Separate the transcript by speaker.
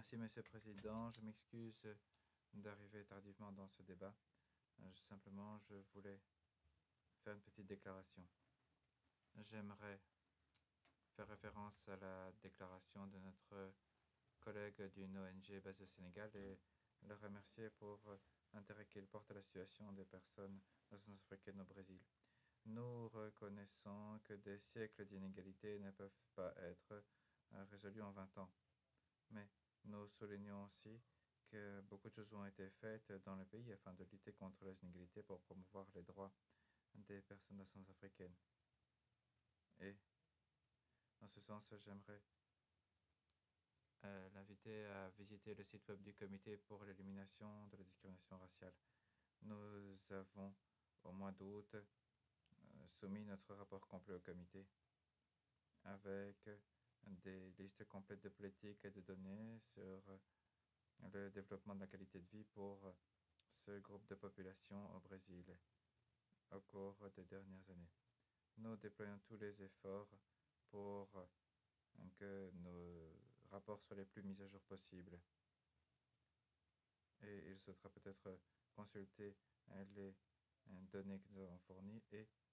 Speaker 1: Merci, Monsieur le Président. Je m'excuse d'arriver tardivement dans ce débat. Simplement, je voulais faire une petite déclaration. J'aimerais faire référence à la déclaration de notre collègue d'une ONG basée au Sénégal et le remercier pour l'intérêt qu'il porte à la situation des personnes africaines au Brésil. Nous reconnaissons que des siècles d'inégalités ne peuvent pas être résolus en 20 ans. Mais nous soulignons aussi que beaucoup de choses ont été faites dans le pays afin de lutter contre les inégalités pour promouvoir les droits des personnes africaines. Et dans ce sens, j'aimerais l'inviter à visiter le site web du comité pour l'élimination de la discrimination raciale. Nous avons, au mois d'août, soumis notre rapport complet au comité avec des listes complètes de politiques et de données sur le développement de la qualité de vie pour ce groupe de population au Brésil au cours des dernières années. Nous déployons tous les efforts pour que nos rapports soient les plus mis à jour possibles. Et il souhaitera peut-être consulter les données que nous avons fournies et